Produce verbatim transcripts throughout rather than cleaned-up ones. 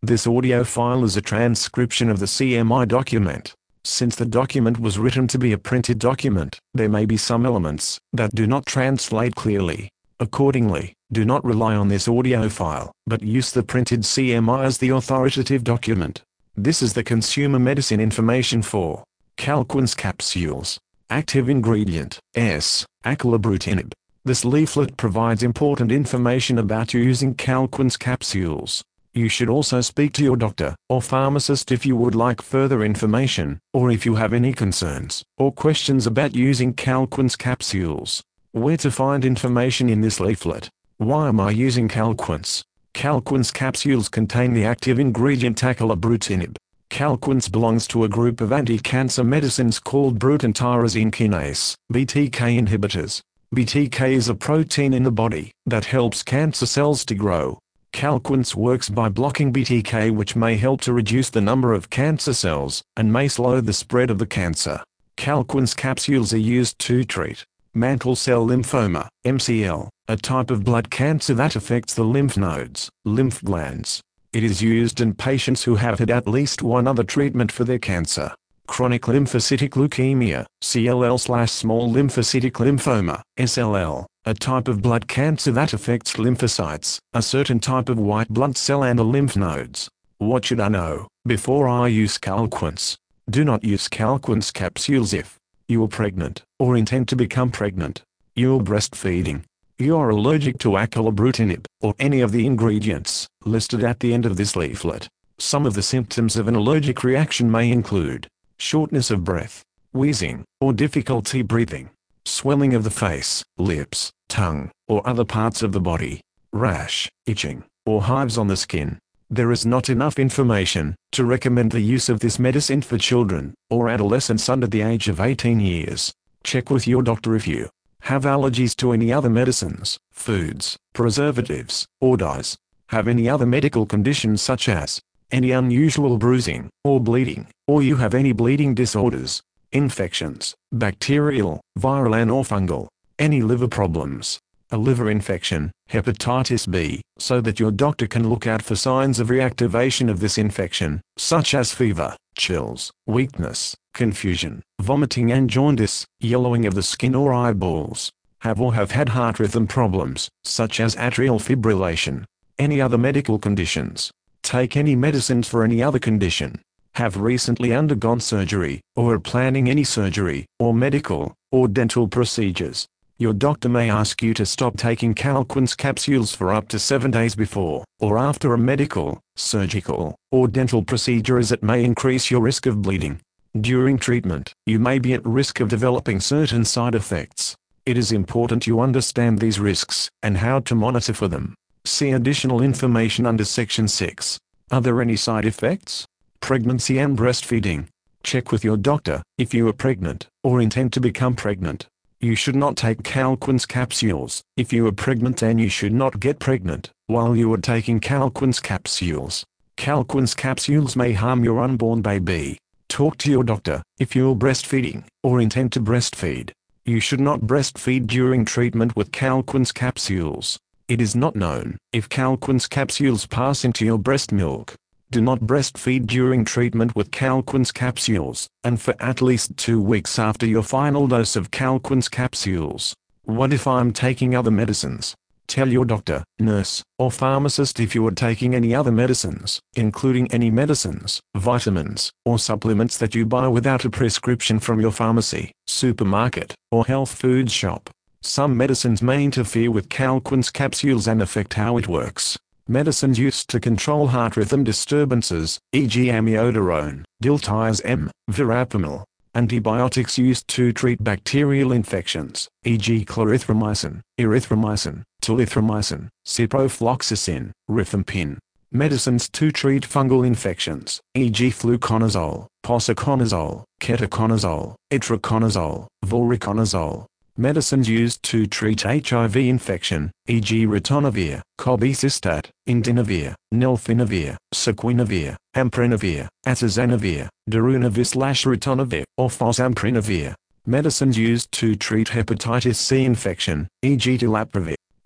This audio file is a transcription of the C M I document. Since the document was written to be a printed document, there may be some elements that do not translate clearly. Accordingly, do not rely on this audio file, but use the printed C M I as the authoritative document. This is the consumer medicine information for Calquence capsules. Active ingredient, S, acalabrutinib. This leaflet provides important information about using Calquence capsules. You should also speak to your doctor or pharmacist if you would like further information, or if you have any concerns or questions about using Calquence capsules. Where to find information in this leaflet? Why am I using Calquence? Calquence capsules contain the active ingredient acalabrutinib. Calquence belongs to a group of anti-cancer medicines called Bruton tyrosine kinase, B T K inhibitors. B T K is a protein in the body that helps cancer cells to grow. Calquence works by blocking B T K, which may help to reduce the number of cancer cells and may slow the spread of the cancer. Calquence capsules are used to treat mantle cell lymphoma, M C L, a type of blood cancer that affects the lymph nodes, lymph glands. It is used in patients who have had at least one other treatment for their cancer. Chronic lymphocytic leukemia, C L L slash small lymphocytic lymphoma, S L L, a type of blood cancer that affects lymphocytes, a certain type of white blood cell and the lymph nodes. What should I know before I use Calquence? Do not use Calquence capsules if you are pregnant or intend to become pregnant. You are breastfeeding. You are allergic to acalabrutinib or any of the ingredients listed at the end of this leaflet. Some of the symptoms of an allergic reaction may include shortness of breath, wheezing, or difficulty breathing, swelling of the face, lips, tongue, or other parts of the body, rash, itching, or hives on the skin. There is not enough information to recommend the use of this medicine for children or adolescents under the age of eighteen years. Check with your doctor if you have allergies to any other medicines, foods, preservatives, or dyes, have any other medical conditions such as any unusual bruising or bleeding, or you have any bleeding disorders, infections, bacterial, viral and or fungal, any liver problems, a liver infection, hepatitis B, so that your doctor can look out for signs of reactivation of this infection, such as fever, chills, weakness, confusion, vomiting and jaundice, yellowing of the skin or eyeballs, have or have had heart rhythm problems, such as atrial fibrillation, any other medical conditions, take any medicines for any other condition, have recently undergone surgery, or are planning any surgery, or medical, or dental procedures. Your doctor may ask you to stop taking Calquence capsules for up to seven days before or after a medical, surgical, or dental procedure, as it may increase your risk of bleeding. During treatment, you may be at risk of developing certain side effects. It is important you understand these risks and how to monitor for them. See additional information under Section six. Are there any side effects? Pregnancy and breastfeeding. Check with your doctor if you are pregnant or intend to become pregnant. You should not take Calquence capsules if you are pregnant, and you should not get pregnant while you are taking Calquence capsules. Calquence capsules may harm your unborn baby. Talk to your doctor if you are breastfeeding or intend to breastfeed. You should not breastfeed during treatment with Calquence capsules. It is not known if Calquence capsules pass into your breast milk. Do not breastfeed during treatment with Calquence capsules, and for at least two weeks after your final dose of Calquence capsules. What if I'm taking other medicines? Tell your doctor, nurse, or pharmacist if you are taking any other medicines, including any medicines, vitamins, or supplements that you buy without a prescription from your pharmacy, supermarket, or health food shop. Some medicines may interfere with Calquence capsules and affect how it works. Medicines used to control heart rhythm disturbances, for example amiodarone, diltiazem, verapamil. Antibiotics used to treat bacterial infections, for example clarithromycin, erythromycin, telithromycin, ciprofloxacin, rifampin. Medicines to treat fungal infections, for example fluconazole, posaconazole, ketoconazole, itraconazole, voriconazole. Medicines used to treat H I V infection, for example ritonavir, cobicistat, indinavir, nelfinavir, sequinavir, amprenavir, atazanavir, darunavir/ritonavir, or fosamprenavir. Medicines used to treat hepatitis C infection, for example dolaprevir.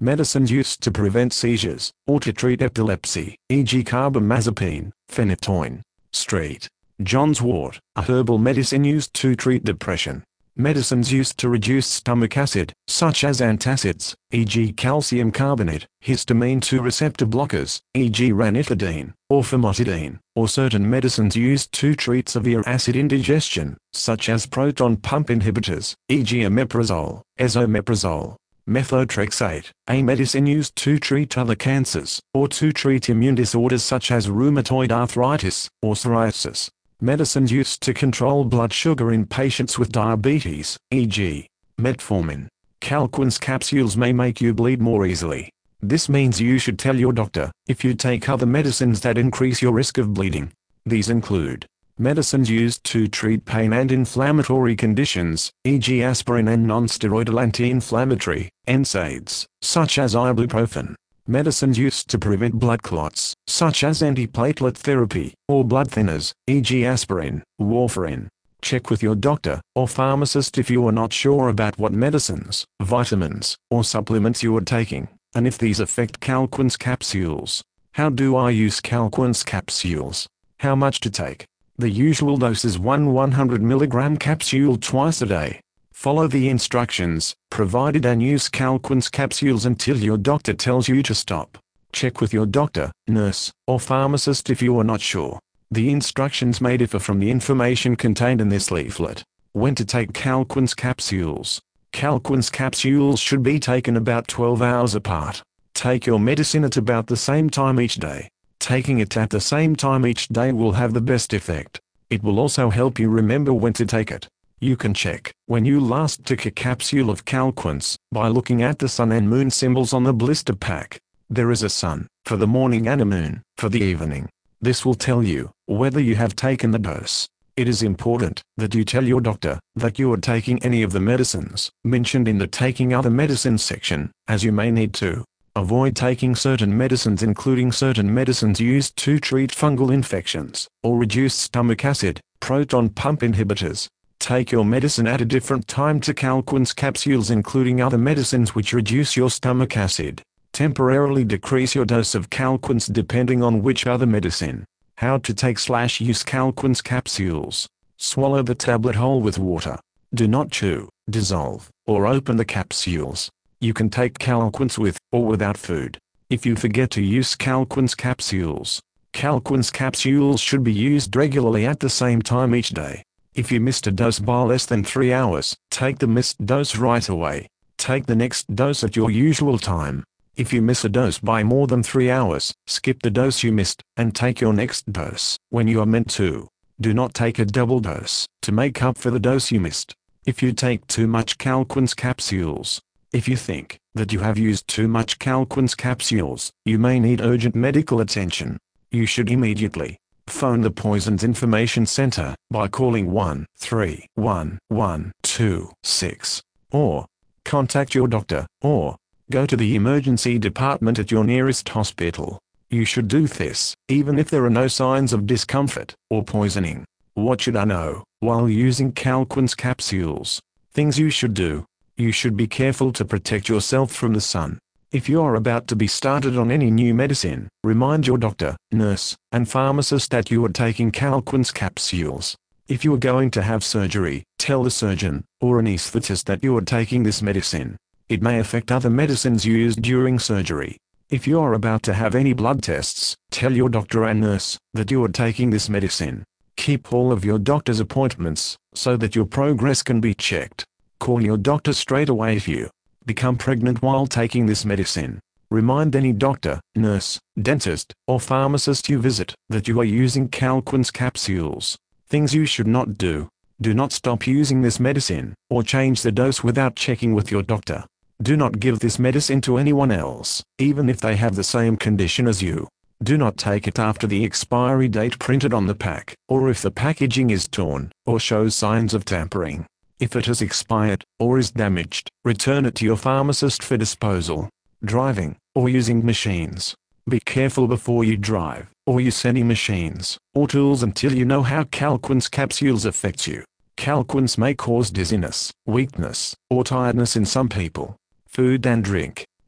Medicines used to prevent seizures, or to treat epilepsy, for example carbamazepine, phenytoin, street, John's wort, a herbal medicine used to treat depression. Medicines used to reduce stomach acid, such as antacids, for example calcium carbonate, histamine two receptor blockers, for example ranitidine, or famotidine, or certain medicines used to treat severe acid indigestion, such as proton pump inhibitors, for example omeprazole, esomeprazole, methotrexate, a medicine used to treat other cancers, or to treat immune disorders such as rheumatoid arthritis, or psoriasis. Medicines used to control blood sugar in patients with diabetes, for example metformin. Calquence capsules may make you bleed more easily. This means you should tell your doctor if you take other medicines that increase your risk of bleeding. These include medicines used to treat pain and inflammatory conditions, for example aspirin and non-steroidal anti-inflammatory, N SAIDs, such as ibuprofen. Medicines used to prevent blood clots, such as antiplatelet therapy, or blood thinners, for example aspirin, warfarin. Check with your doctor or pharmacist if you are not sure about what medicines, vitamins, or supplements you are taking, and if these affect Calquence capsules. How do I use Calquence capsules? How much to take? The usual dose is one one hundred milligram capsule twice a day. Follow the instructions provided and use Calquence capsules until your doctor tells you to stop. Check with your doctor, nurse, or pharmacist if you are not sure. The instructions may differ from the information contained in this leaflet. When to take Calquence capsules. Calquence capsules should be taken about twelve hours apart. Take your medicine at about the same time each day. Taking it at the same time each day will have the best effect. It will also help you remember when to take it. You can check when you last took a capsule of Calquence by looking at the sun and moon symbols on the blister pack. There is a sun for the morning and a moon for the evening. This will tell you whether you have taken the dose. It is important that you tell your doctor that you are taking any of the medicines mentioned in the Taking Other Medicines section, as you may need to. Avoid taking certain medicines including certain medicines used to treat fungal infections, or reduce stomach acid, proton pump inhibitors. Take your medicine at a different time to Calquence capsules including other medicines which reduce your stomach acid. Temporarily decrease your dose of Calquence depending on which other medicine. How to take slash use Calquence capsules. Swallow the tablet whole with water. Do not chew, dissolve, or open the capsules. You can take Calquence with or without food. If you forget to use Calquence capsules, Calquence capsules should be used regularly at the same time each day. If you missed a dose by less than three hours, take the missed dose right away. Take the next dose at your usual time. If you miss a dose by more than three hours, skip the dose you missed, and take your next dose when you are meant to. Do not take a double dose to make up for the dose you missed. If you take too much Calquence capsules. If you think that you have used too much Calquence capsules, you may need urgent medical attention. You should immediately phone the Poisons Information Center by calling one three one one two six, or contact your doctor, or go to the emergency department at your nearest hospital. You should do this, even if there are no signs of discomfort or poisoning. What should I know while using Calquence capsules? Things you should do. You should be careful to protect yourself from the sun. If you are about to be started on any new medicine, remind your doctor, nurse, and pharmacist that you are taking Calquence capsules. If you are going to have surgery, tell the surgeon or anesthetist that you are taking this medicine. It may affect other medicines used during surgery. If you are about to have any blood tests, tell your doctor and nurse that you are taking this medicine. Keep all of your doctor's appointments so that your progress can be checked. Call your doctor straight away if you become pregnant while taking this medicine. Remind any doctor, nurse, dentist, or pharmacist you visit that you are using Calquence capsules. Things you should not do. Do not stop using this medicine, or change the dose without checking with your doctor. Do not give this medicine to anyone else, even if they have the same condition as you. Do not take it after the expiry date printed on the pack, or if the packaging is torn, or shows signs of tampering. If it has expired, or is damaged, return it to your pharmacist for disposal. Driving, or using machines. Be careful before you drive, or use any machines, or tools until you know how Calquence capsules affect you. Calquence may cause dizziness, weakness, or tiredness in some people. Food and drink.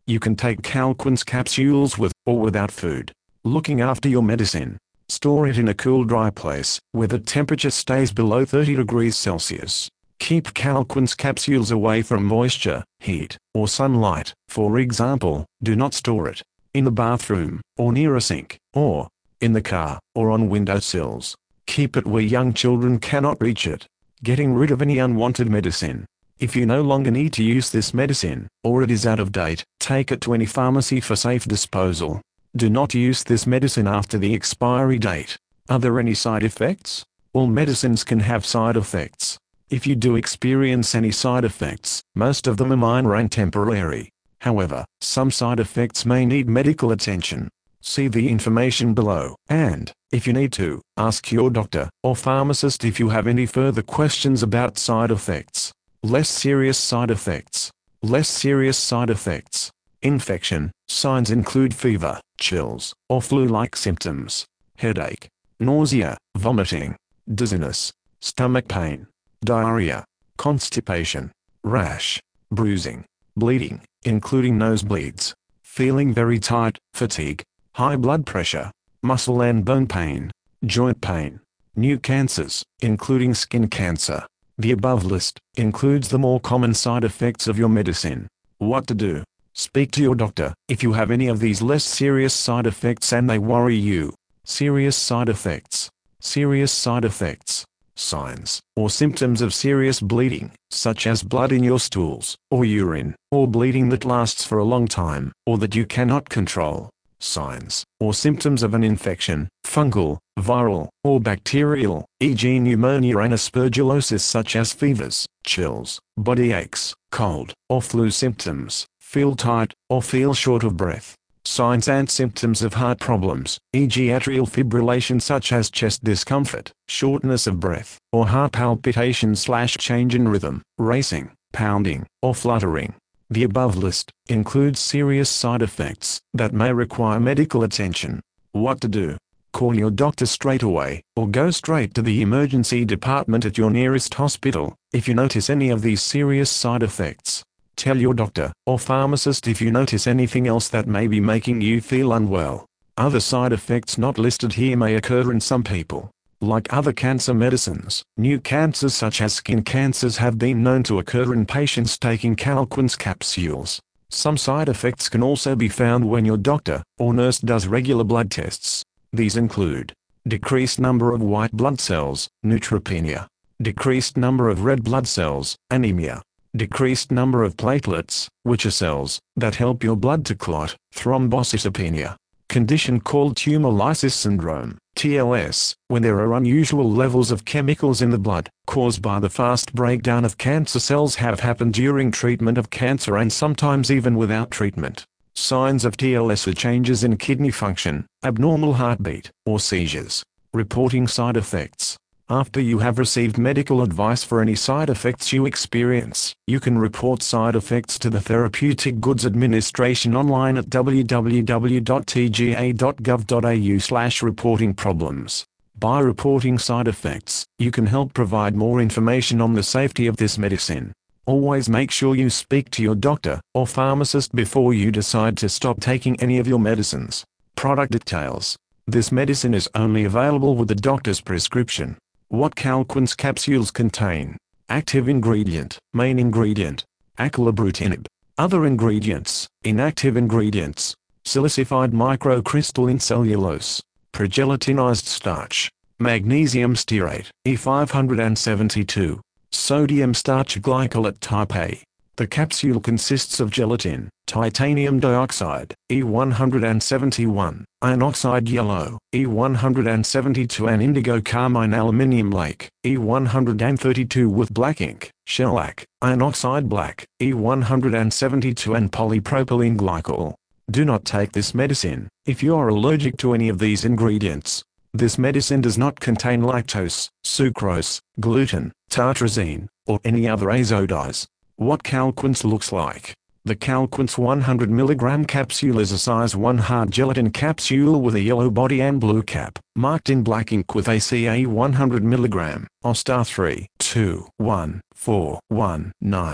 You can take Calquence capsules with or without food. Looking after your medicine. Store it in a cool, dry place where the temperature stays below thirty degrees Celsius. Keep Calquence capsules away from moisture, heat, or sunlight. For example, do not store it in the bathroom, or near a sink, or in the car, or on windowsills. Keep it where young children cannot reach it. Getting rid of any unwanted medicine. If you no longer need to use this medicine, or it is out of date, take it to any pharmacy for safe disposal. Do not use this medicine after the expiry date. Are there any side effects? All medicines can have side effects. If you do experience any side effects, most of them are minor and temporary. However, some side effects may need medical attention. See the information below, and, if you need to, ask your doctor or pharmacist if you have any further questions about side effects. Less serious side effects. Less serious side effects. Infection. Signs include fever, chills, or flu-like symptoms, headache, nausea, vomiting, dizziness, stomach pain, diarrhea, constipation, rash, bruising, bleeding, including nosebleeds, feeling very tired, fatigue, high blood pressure, muscle and bone pain, joint pain, new cancers, including skin cancer. The above list includes the more common side effects of your medicine. What to do? Speak to your doctor if you have any of these less serious side effects and they worry you. Serious side effects. Serious side effects. Signs or symptoms of serious bleeding, such as blood in your stools, or urine, or bleeding that lasts for a long time, or that you cannot control. Signs or symptoms of an infection, fungal, viral, or bacterial, for example pneumonia and aspergillosis, such as fevers, chills, body aches, cold, or flu symptoms. Feel tired, or feel short of breath. Signs and symptoms of heart problems, for example atrial fibrillation, such as chest discomfort, shortness of breath, or heart palpitation slash change in rhythm, racing, pounding, or fluttering. The above list includes serious side effects that may require medical attention. What to do? Call your doctor straight away, or go straight to the emergency department at your nearest hospital if you notice any of these serious side effects. Tell your doctor or pharmacist if you notice anything else that may be making you feel unwell. Other side effects not listed here may occur in some people. Like other cancer medicines, new cancers such as skin cancers have been known to occur in patients taking Calquence capsules. Some side effects can also be found when your doctor or nurse does regular blood tests. These include decreased number of white blood cells, neutropenia, decreased number of red blood cells, anemia, decreased number of platelets, which are cells that help your blood to clot, thrombocytopenia, condition called tumor lysis syndrome, T L S, when there are unusual levels of chemicals in the blood, caused by the fast breakdown of cancer cells, have happened during treatment of cancer and sometimes even without treatment. Signs of T L S are changes in kidney function, abnormal heartbeat, or seizures. Reporting side effects. After you have received medical advice for any side effects you experience, you can report side effects to the Therapeutic Goods Administration online at w w w dot t g a dot gov dot a u slash reporting problems. By reporting side effects, you can help provide more information on the safety of this medicine. Always make sure you speak to your doctor or pharmacist before you decide to stop taking any of your medicines. Product details. This medicine is only available with the doctor's prescription. What Calquence capsules contain. Active ingredient. Main ingredient. Acalabrutinib. Other ingredients. Inactive ingredients. Silicified microcrystalline cellulose. Progelatinized starch. Magnesium stearate, E five seventy-two. Sodium starch glycolate type A. The capsule consists of gelatin, titanium dioxide, E one seventy-one, iron oxide yellow, E one seventy-two and indigo carmine aluminium lake, E one thirty-two with black ink, shellac, iron oxide black, E one seventy-two and polypropylene glycol. Do not take this medicine if you are allergic to any of these ingredients. This medicine does not contain lactose, sucrose, gluten, tartrazine, or any other azo-dyes. What Calquence looks like. The Calquence one hundred milligram capsule is a size one hard gelatin capsule with a yellow body and blue cap, marked in black ink with A C A one hundred milligram, O S T A three two one four one nine.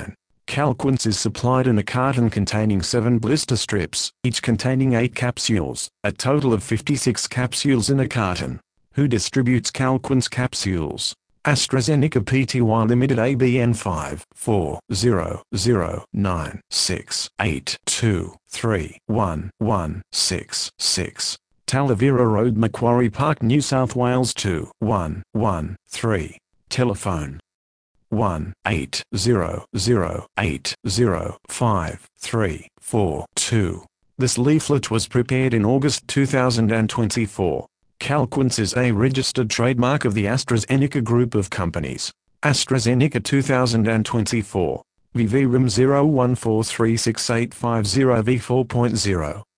Calquence is supplied in a carton containing seven blister strips, each containing eight capsules, a total of fifty-six capsules in a carton. Who distributes Calquence capsules? AstraZeneca Pty Limited, A B N five four zero zero nine six eight two three one one six six. Talavera Road, Macquarie Park, New South Wales two one one three. Telephone one eight zero zero eight zero five three four two. This leaflet was prepared in August two thousand twenty-four. Calquence is a registered trademark of the AstraZeneca Group of Companies. AstraZeneca two thousand twenty-four. V V R I M zero one four three six eight five zero V four point zero.